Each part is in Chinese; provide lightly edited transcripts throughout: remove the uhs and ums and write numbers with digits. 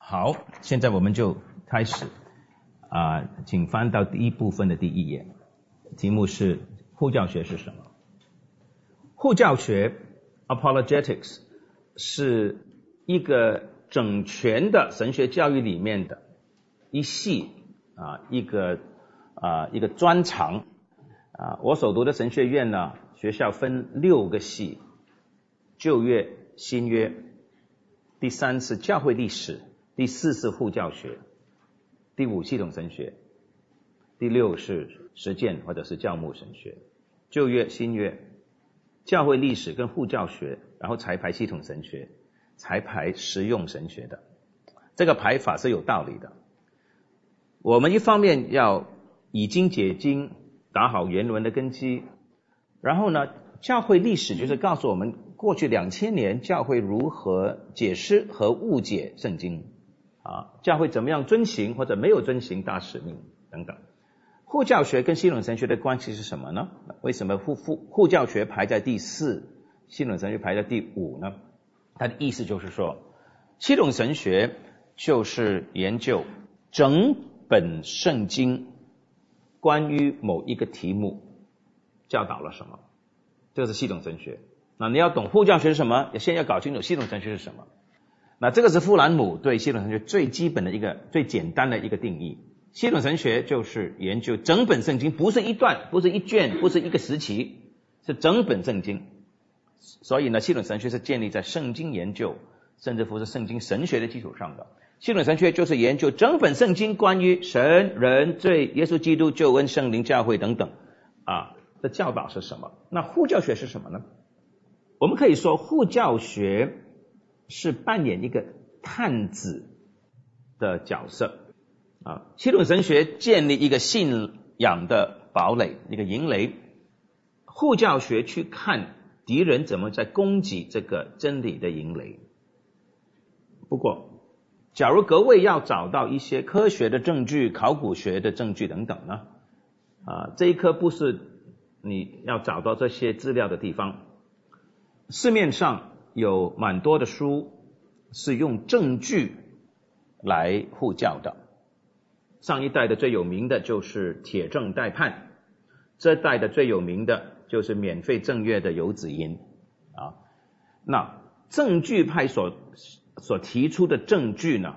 好，现在我们就开始请翻到第一部分的第一页，题目是护教学是什么？护教学 apologetics 是一个整全的神学教育里面的一系一个专长我所读的神学院呢，学校分6个系，旧约、新约，第3是教会历史，第4是护教学，第5系统神学，第6是实践或者是教牧神学。旧约、新约，教会历史跟护教学，然后才排系统神学，才排实用神学的。这个排法是有道理的。我们一方面要以经解经，打好原文的根基，然后呢，教会历史就是告诉我们过去2000年教会如何解释和误解圣经教会怎么样遵行或者没有遵行大使命等等。护教学跟系统神学的关系是什么呢？为什么护教学排在第4，系统神学排在第5呢？它的意思就是说，系统神学就是研究整本圣经关于某一个题目教导了什么，这是系统神学。那你要懂护教学是什么，先要搞清楚系统神学是什么。那这个是富兰姆对系统神学最基本的一个最简单的一个定义。系统神学就是研究整本圣经，不是一段，不是一卷，不是一个时期，是整本圣经。所以呢，系统神学是建立在圣经研究甚至乎是圣经神学的基础上的。系统神学就是研究整本圣经关于神、人、罪、耶稣基督、救恩、圣灵、教会等等的教导是什么。那护教学是什么呢？我们可以说护教学是扮演一个探子的角色系统神学建立一个信仰的堡垒，一个营垒，护教学去看敌人怎么在攻击这个真理的营垒。不过假如各位要找到一些科学的证据、考古学的证据等等呢这一科不是你要找到这些资料的地方。市面上有蛮多的书是用证据来护教的。上一代的最有名的就是铁证待判，这代的最有名的就是免费正月的游子吟那证据派所提出的证据呢，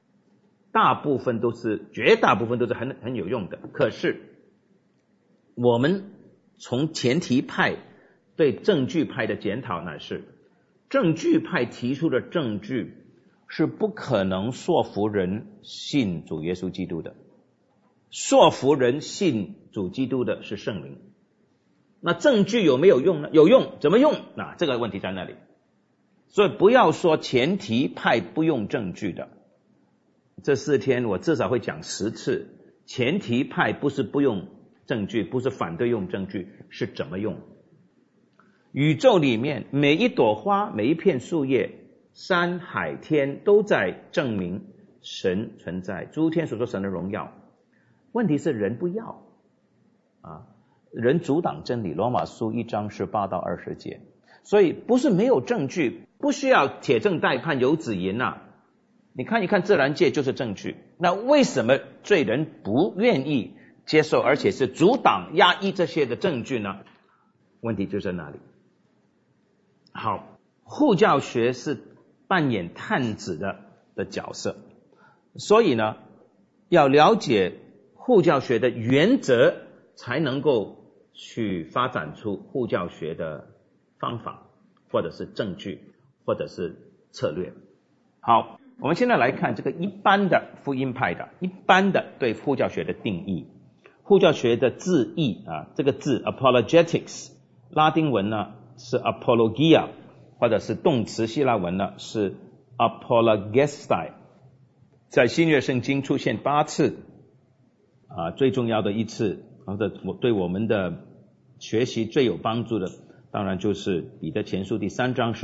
绝大部分都是很有用的。可是我们从前提派对证据派的检讨乃是，证据派提出的证据是不可能说服人信主耶稣基督的。说服人信主基督的是圣灵。那证据有没有用呢？有用，怎么用？这个问题在那里。所以不要说前提派不用证据的，这4天我至少会讲10次。前提派不是不用证据，不是反对用证据，是怎么用。宇宙里面每一朵花，每一片树叶，山海天都在证明神存在，诸天所说神的荣耀。问题是人不要人阻挡真理，罗马书1章18到20节。所以不是没有证据，不需要铁证待判、游子吟你看一看自然界就是证据。那为什么罪人不愿意接受，而且是阻挡、压抑这些的证据呢？问题就在那里。好，护教学是扮演探子的角色，所以呢，要了解护教学的原则，才能够去发展出护教学的方法，或者是证据，或者是策略。好，我们现在来看这个一般的福音派的一般的对护教学的定义。护教学的字义这个字 apologetics 拉丁文呢是 apologia， 或者是动词希腊文呢是 apologestai， 在新约圣经出现8次最重要的一次或者对我们的学习最有帮助的，当然就是彼得前书第3章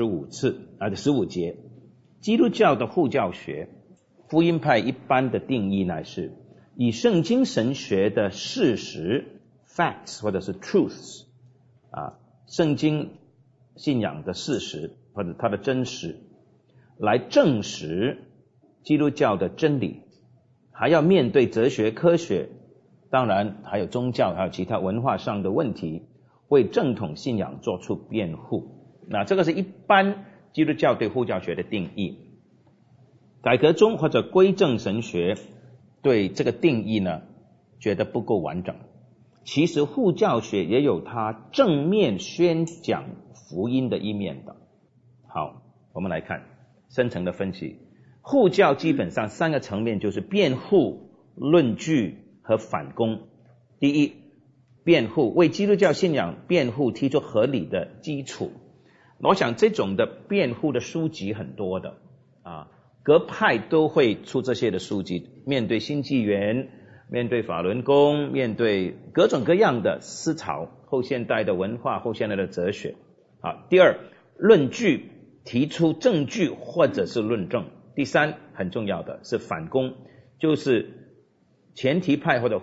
15节。基督教的护教学，福音派一般的定义乃是以圣经神学的事实 facts 或者是 truths圣经信仰的事实或者它的真实来证实基督教的真理，还要面对哲学科学，当然还有宗教，还有其他文化上的问题，为正统信仰做出辩护。那这个是一般基督教对护教学的定义。改革宗或者归正神学对这个定义呢，觉得不够完整。其实护教学也有它正面宣讲福音的一面的。好，我们来看深层的分析。护教基本上3个层面，就是辩护、论据和反攻。第一，辩护，为基督教信仰辩护，提出合理的基础。我想这种的辩护的书籍很多的各派都会出这些的书籍，面对新纪元，面对法轮功，面对各种各样的思潮，后现代的文化，后现代的哲学。第二，论据，提出证据或者是论证。第三，很重要的是反攻，就是前提派或者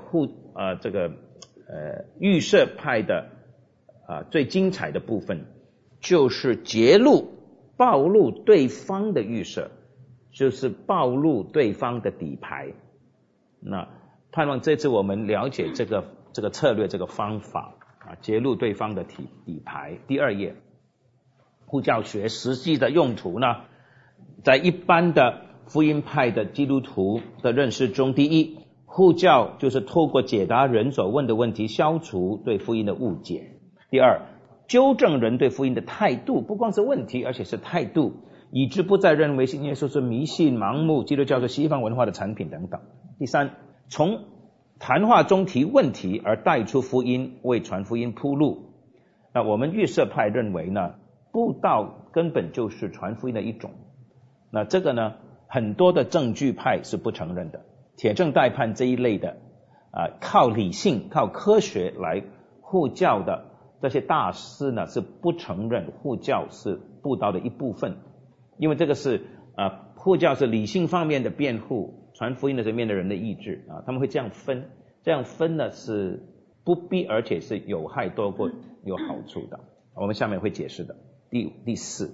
预设派的最精彩的部分，就是揭露暴露对方的预设，就是暴露对方的底牌。那盼望这次我们了解这个策略，这个方法揭露对方的底牌。第2页，护教学实际的用途呢，在一般的福音派的基督徒的认识中，第一，护教就是透过解答人所问的问题，消除对福音的误解。第二，纠正人对福音的态度，不光是问题，而且是态度，以致不再认为信耶稣是迷信、盲目，基督教是西方文化的产品等等。第三，从谈话中提问题而带出福音，为传福音铺路。那我们预设派认为呢，布道根本就是传福音的一种。那这个呢，很多的证据派是不承认的。铁证待判这一类的靠理性、靠科学来护教的这些大师呢，是不承认护教是布道的一部分，因为这个是护教是理性方面的辩护，传福音的这面的人的意志他们会这样分。这样分呢是不必，而且是有害多过有好处的。我们下面会解释的。第四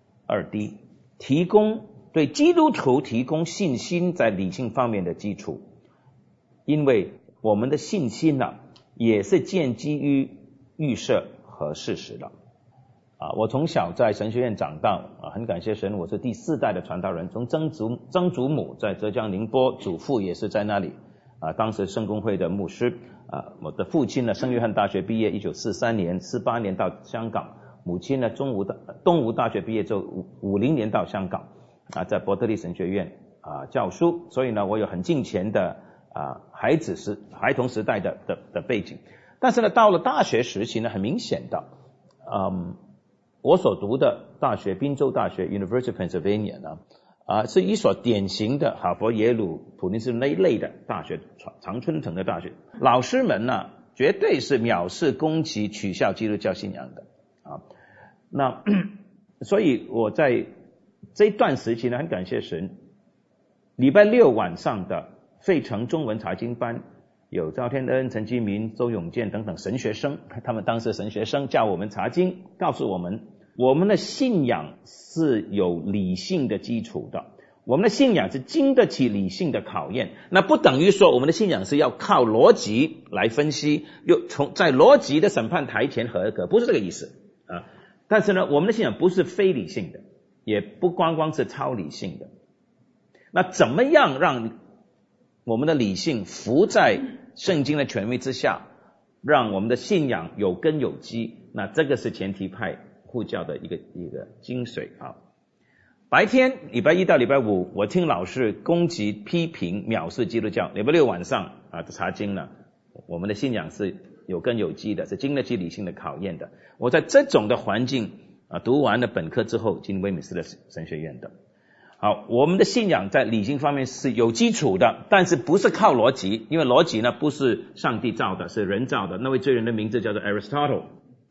，2D， 对基督徒提供信心在理性方面的基础，因为我们的信心呢，也是建基于预设和事实的。我从小在神学院长大，很感谢神，我是第4代的传道人，从曾祖母在浙江宁波，祖父也是在那里当时圣公会的牧师。我的父亲呢，圣约翰大学毕业，1943年，48年到香港。母亲呢，东吴大学毕业之后，50年到香港，在伯特利神学院教书。所以呢，我有很近前的孩童时代的背景。但是呢，到了大学时期呢，很明显的，我所读的大学，宾州大学 University of Pennsylvania 呢，是一所典型的哈佛、耶鲁、普林斯顿那一类的大学，常春藤的大学。老师们呢，绝对是藐视、攻击、取笑基督教信仰的那所以我在这段时期呢，很感谢神，礼拜6晚上的费城中文查经班，有赵天恩、陈基民、周永健等等神学生，他们当时神学生教我们查经，告诉我们的信仰是有理性的基础的，我们的信仰是经得起理性的考验。那不等于说我们的信仰是要靠逻辑来分析，又在逻辑的审判台前合格，不是这个意思但是呢，我们的信仰不是非理性的，也不光是超理性的。那怎么样让我们的理性服在圣经的权威之下，让我们的信仰有根有基？那这个是前提派护教的一个精髓白天礼拜1到礼拜5，我听老师攻击、批评、藐视基督教。礼拜6晚上查经呢，我们的信仰是有根有基的，是经得起理性的考验的。我在这种的环境读完了本科之后，进威敏斯的神学院的。好，我们的信仰在理性方面是有基础的，但是不是靠逻辑，因为逻辑呢不是上帝造的，是人造的。那位罪人的名字叫做 Aristotle。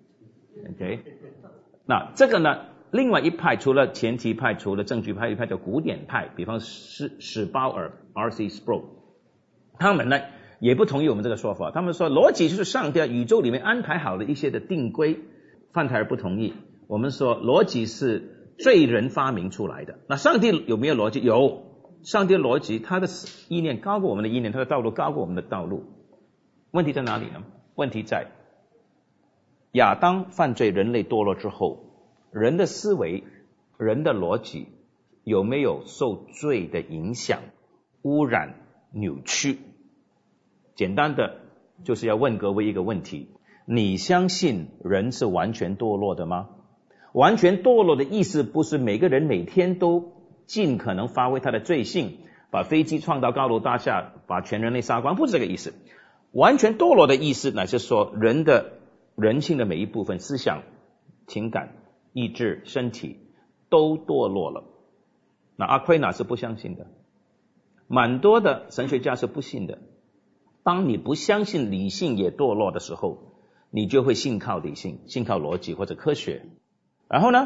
OK， 那这个呢，另外一派除了前提派，除了证据派，一派叫古典派，比方史鲍尔 R.C. Sproul， 他们呢也不同意我们这个说法，他们说逻辑就是上帝宇宙里面安排好的一些的定规。范台尔不同意，我们说逻辑是罪人发明出来的。那上帝有没有逻辑？有， 上帝的逻辑，他的意念高过我们的意念，他的道路高过我们的道路。问题在哪里呢？问题在亚当犯罪，人类堕落之后，人的思维、人的逻辑有没有受罪的影响、污染、扭曲？简单的就是要问各位一个问题：你相信人是完全堕落的吗？完全堕落的意思不是每个人每天都尽可能发挥他的罪性，把飞机创到高楼大厦，把全人类杀光，不是这个意思。完全堕落的意思乃是说人性的每一部分，思想、情感、意志、身体都堕落了。那阿奎那是不相信的，蛮多的神学家是不信的。当你不相信理性也堕落的时候，你就会信靠理性，信靠逻辑或者科学。然后呢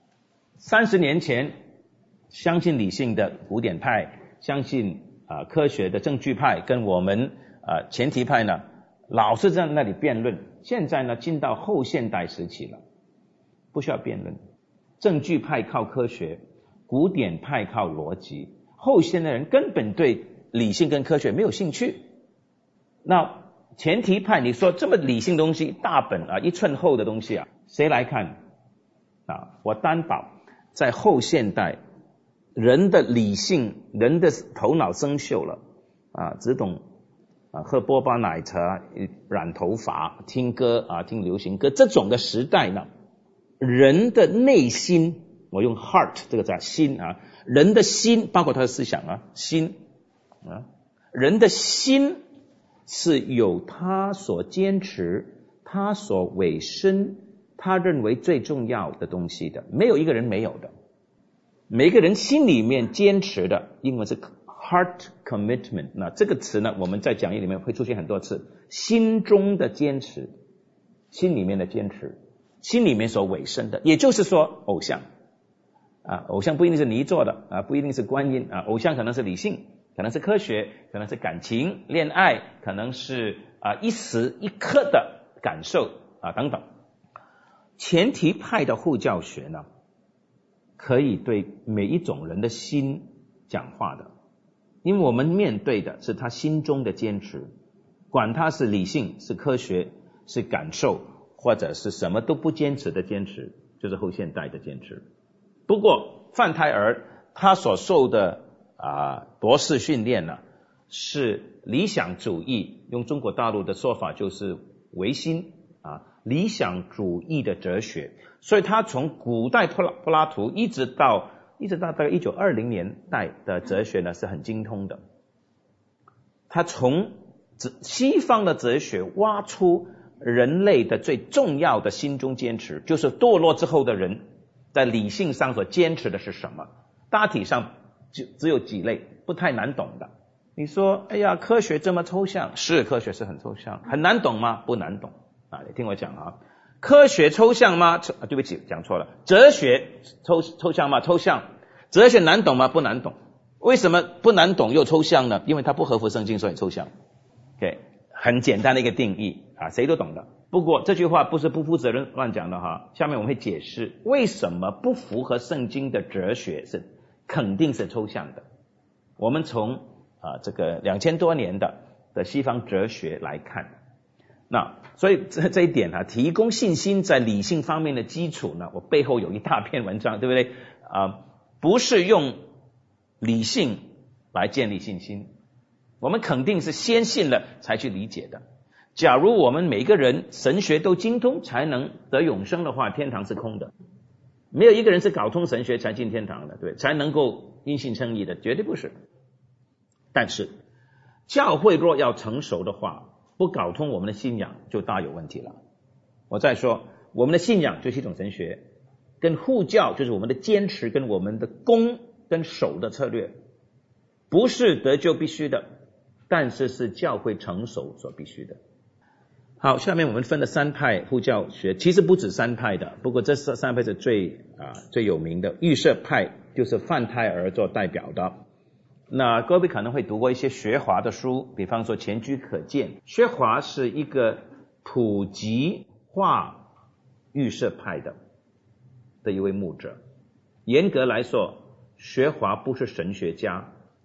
，30年前相信理性的古典派，相信科学的证据派，跟我们前提派呢老是在那里辩论。现在呢进到后现代时期了，不需要辩论，证据派靠科学，古典派靠逻辑，后现代人根本对理性跟科学没有兴趣。那前提派，你说这么理性的东西，大本1寸厚的东西谁来看我担保在后现代，人的理性，人的头脑生锈了只懂喝波霸奶茶、染头发、听歌听流行歌，这种的时代呢，人的内心，我用 heart 这个字心人的心包括他的思想心人的心是有他所坚持，他所委身，他认为最重要的东西的，没有一个人没有的。每个人心里面坚持的，英文是 heart commitment。那这个词呢，我们在讲义里面会出现很多次，心中的坚持，心里面的坚持，心里面所委身的，也就是说偶像偶像不一定是泥做的不一定是观音偶像可能是理性，可能是科学，可能是感情、恋爱，可能是一时一刻的感受等等。前提派的护教学呢，可以对每一种人的心讲话的，因为我们面对的是他心中的坚持，管他是理性、是科学、是感受，或者是什么都不坚持的坚持，就是后现代的坚持。不过范泰尔他所受的博士训练呢，是理想主义，用中国大陆的说法就是唯心理想主义的哲学。所以他从古代柏拉图一直到大概1920年代的哲学呢是很精通的。他从西方的哲学挖出人类的最重要的心中坚持，就是堕落之后的人在理性上所坚持的是什么。大体上只有几类不太难懂的。你说哎呀科学这么抽象，是科学是很抽象，很难懂吗？不难懂你听我讲科学抽象吗？对不起讲错了，哲学抽象吗？抽象。哲学难懂吗？不难懂。为什么不难懂又抽象呢？因为它不合乎圣经，所以抽象。OK， 很简单的一个定义谁都懂的。不过这句话不是不负责任乱讲的下面我们会解释为什么不符合圣经的哲学是肯定是抽象的。我们从这个2000多年的西方哲学来看，那所以这一点提供信心在理性方面的基础呢，我背后有一大篇文章，对不对不是用理性来建立信心，我们肯定是先信了才去理解的。假如我们每个人神学都精通才能得永生的话，天堂是空的。没有一个人是搞通神学才进天堂的，对，才能够因信称义的，绝对不是。但是教会若要成熟的话，不搞通我们的信仰就大有问题了。我再说，我们的信仰就是一种神学，跟护教就是我们的坚持跟我们的攻跟守的策略，不是得救必须的，但是是教会成熟所必须的。好，下面我们分了3派护教学，其实不止3派的，不过这3派是最有名的。预设派就是范泰尔做代表的。那各位可能会读过一些学华的书，比方说前居可见。学华是一个普及化预设派的一位牧者。严格来说，学华不是神学家，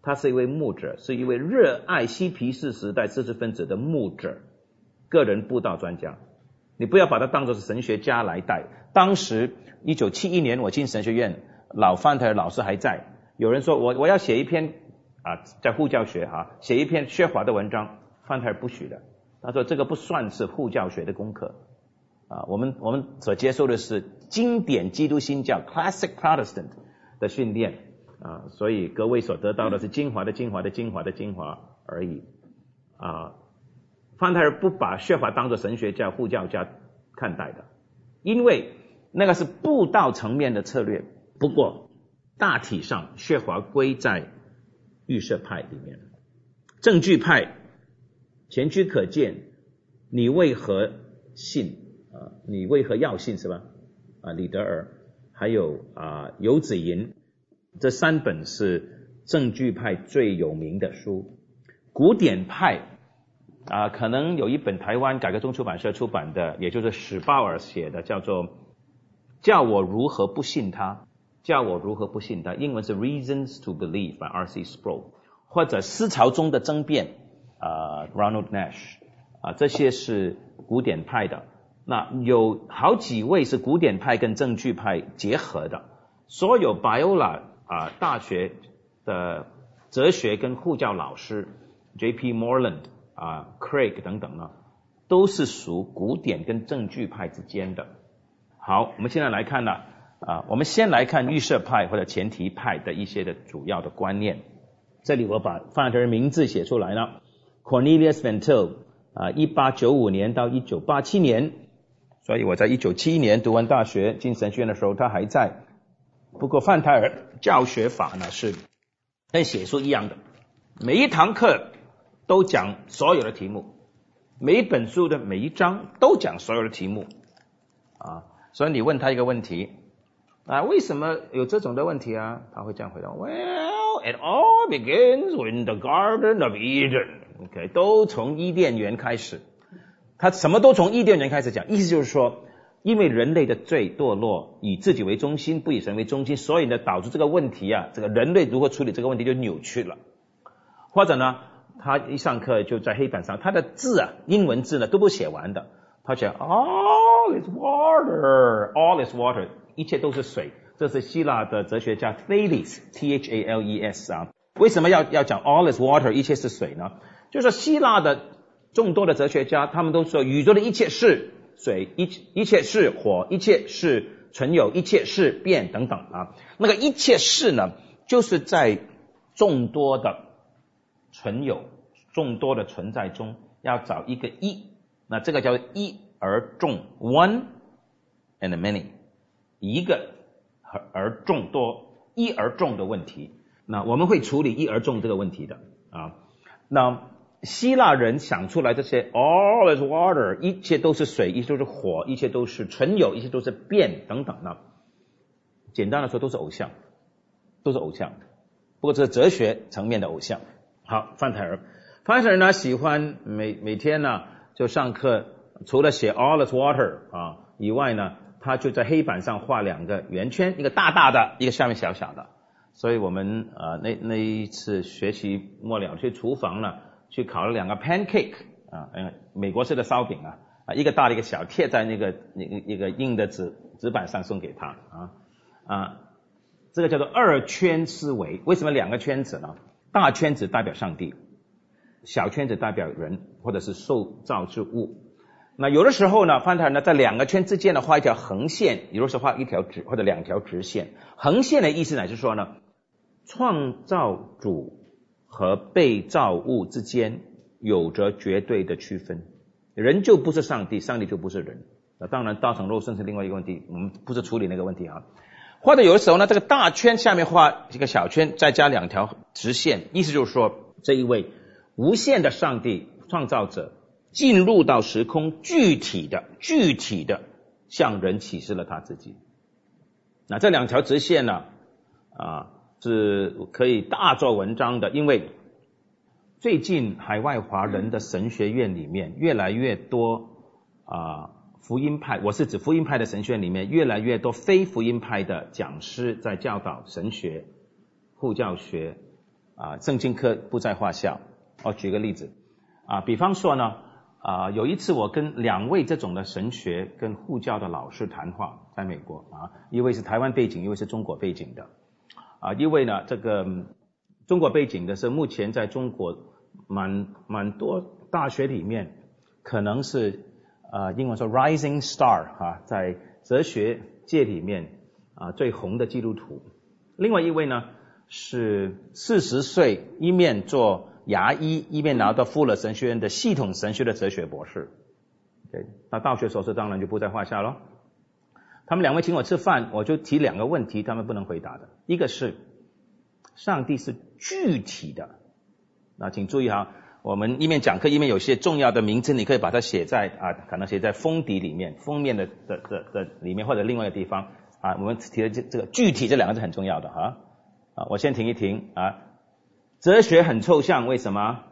他是一位牧者，是一位热爱嬉皮士时代知识分子的牧者，个人布道专家。你不要把他当作是神学家来带。当时1971年我进神学院，老范特尔老师还在，有人说我要写一篇在护教学写一篇薛华的文章，范特尔不许的，他说这个不算是护教学的功课我们所接受的是经典基督新教 Classic Protestant 的训练所以各位所得到的是精华的精华的精华的精华而已范特尔不把薛华当作神学家护教家看待的，因为那个是布道层面的策略。不过大体上薛华归在预设派里面，证据派前车可鉴，你为何信你为何要信是吧李德尔还有游子吟，这3本是证据派最有名的书。古典派可能有一本台湾改革宗出版社出版的，也就是史鲍尔写的，叫做叫我如何不信他，叫我如何不信他，英文是 Reasons to Believe by R.C. Sproul， 或者思潮中的争辩Ronald Nash这些是古典派的。那有好几位是古典派跟证据派结合的，所有 Biola大学的哲学跟护教老师 J.P. Moreland Craig 等等呢，都是属古典跟证据派之间的。好，我们现在来看我们先来看预设派或者前提派的一些的主要的观念。这里我把范特尔名字写出来了 Cornelius Van Til 1895年到1987年，所以我在1971年读完大学进神学院的时候他还在。不过范特尔教学法呢是跟写书一样的，每一堂课都讲所有的题目，每一本书的每一章都讲所有的题目所以你问他一个问题为什么有这种的问题他会这样回答 Well, it all begins in the Garden of Eden都从伊甸园开始，他什么都从伊甸园开始讲，意思就是说因为人类的罪堕落，以自己为中心，不以神为中心，所以呢导致这个问题这个人类如何处理这个问题就扭曲了。或者呢他一上课就在黑板上，他的字英文字呢都不写完的，他讲 All is water, all is water， 一切都是水。这是希腊的哲学家 Thales T-H-A-L-E-S 为什么要讲 all is water， 一切是水呢？就是希腊的众多的哲学家他们都说宇宙的一切是水，一切是火，一切是存有，一切是变等等那个一切是呢就是在众多的存有众多的存在中要找一个一，那这个叫一而众 one and many， 一个而众多，一而众的问题。那我们会处理一而众这个问题的那希腊人想出来这些 all is water， 一切都是水，一切都是火，一切都是存有，一切都是变等等简单的说都是偶像，不过这是哲学层面的偶像。好，范特尔呢喜欢每天呢就上课，除了写 all is water 以外呢，他就在黑板上画2个圆圈，一个大大的，一个下面小小的。所以我们那一次学习末了去厨房呢，去烤了2个 pancake 美国式的烧饼一个大的一个小，贴在那个硬的纸板上送给他这个叫做2圈思维。为什么2个圈子呢？大圈子代表上帝，小圈子代表人或者是受造之物。那有的时候呢，范特尔呢在2个圈之间呢画一条横线，有的时候画一条或者2条直线。横线的意思呢是说呢，创造主和被造物之间有着绝对的区分，人就不是上帝，上帝就不是人。当然道成肉身是另外一个问题，我们不是处理那个问题或者有的时候呢，这个大圈下面画一个小圈，再加2条直线，意思就是说这一位无限的上帝创造者进入到时空，具体的向人启示了他自己。那这2条直线呢是可以大做文章的，因为最近海外华人的神学院里面越来越多福音派，我是指福音派的神学院里面越来越多非福音派的讲师在教导神学、护教学圣经课不在话下。举个例子比方说呢有一次我跟2位这种的神学跟护教的老师谈话，在美国一位是台湾背景，一位是中国背景的一位呢这个中国背景的是目前在中国蛮多大学里面可能是英文说 rising star 在哲学界里面最红的基督徒。另外一位呢是40岁一面做牙医一面拿到富勒神学院的系统神学的哲学博士。那大学硕士当然就不在话下咯。他们2位请我吃饭，我就提2个问题他们不能回答的。一个是上帝是具体的，那请注意我们一面讲课一面有些重要的名字你可以把它写在可能写在封底里面，封面的里面或者另外一个地方我们提的这个具体这2个字很重要的我先停一停哲学很抽象，为什么？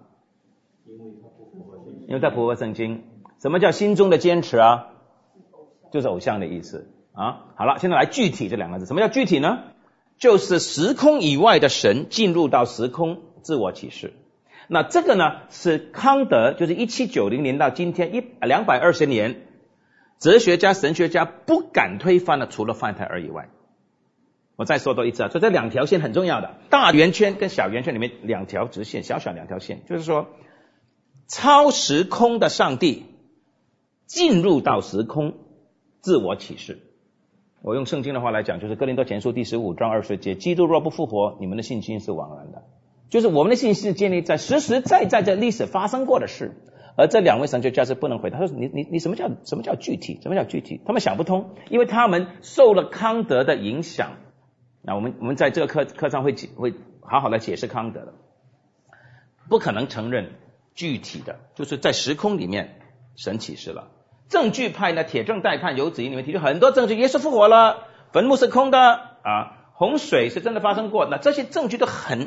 因为它不符合圣经。什么叫心中的坚持就是偶像的意思好了，现在来具体这2个字。什么叫具体呢？就是时空以外的神进入到时空自我启示。那这个呢是康德，就是1790年到今天220年哲学家神学家不敢推翻的，除了范泰尔以外。我再说多一次所以这2条线很重要的，大圆圈跟小圆圈里面2条直线，小2条线，就是说超时空的上帝进入到时空自我启示。我用圣经的话来讲，就是哥林多前书第15章20节，基督若不复活，你们的信心是枉然的。就是我们的信心是建立在实实在在这历史发生过的事。而这2位神学家是不能回答，他说你什么叫具体？什么叫具体？他们想不通，因为他们受了康德的影响。那我们在这个课上会好好的解释康德的，不可能承认具体的，就是在时空里面神启示了。证据派呢，铁证待看，游子里面提出很多证据，耶稣复活了，坟墓是空的洪水是真的发生过，那这些证据都很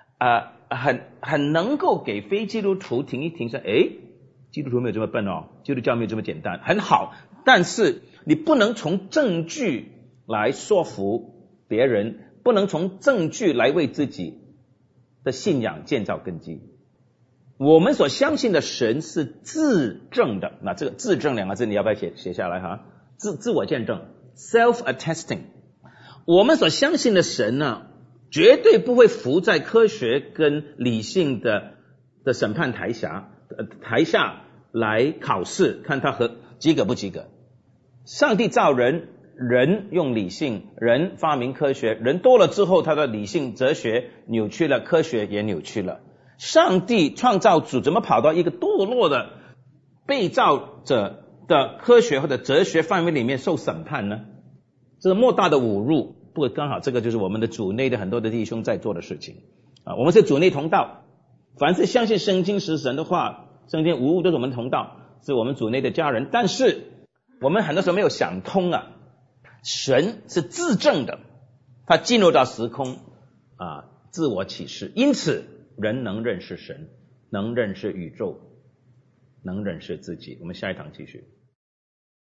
能够给非基督徒停一停说基督徒没有这么笨基督教没有这么简单，很好，但是你不能从证据来说服别人，不能从证据来为自己的信仰建造根基。我们所相信的神是自证的，那这个自证2个字你要不要写下来自我见证 self-attesting。 我们所相信的神呢绝对不会服在科学跟理性的审判台下来考试，看他及格不及格。上帝造人用理性，人发明科学，人多了之后他的理性哲学扭曲了，科学也扭曲了。上帝创造主怎么跑到一个堕落的被造者的科学或者哲学范围里面受审判呢？这是莫大的侮辱。不过刚好这个就是我们的主内的很多的弟兄在做的事情我们是主内同道，凡是相信圣经是神的话，圣经无误都是我们同道，是我们主内的家人。但是我们很多时候没有想通神是自证的，他进入到时空自我启示，因此人能认识神，能认识宇宙，能认识自己。我们下一堂继续。